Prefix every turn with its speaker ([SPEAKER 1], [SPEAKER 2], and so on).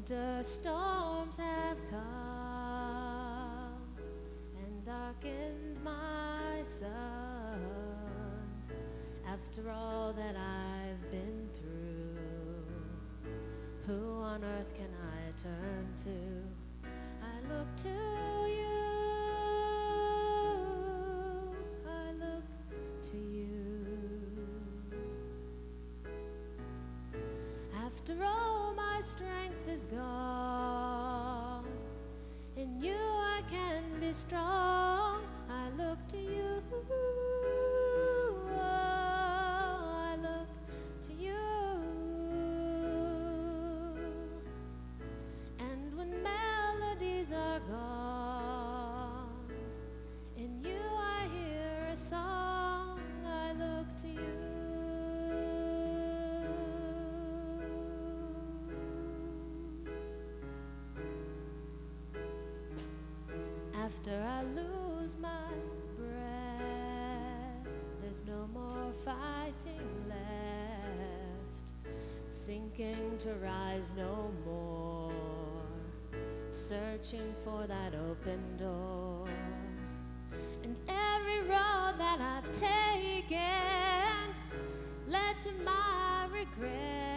[SPEAKER 1] Winter storms have come and darkened my sun. After all that I've been through, who on earth can I turn to? I look to you, I look to you. After all my strength is gone, in you I can be strong. I look to you, I look to you. And when melodies are gone, in you I hear a song. I look to you. After I lose my breath, there's no more fighting left, sinking to rise no more, searching for that open door. And every road that I've taken led to my regret.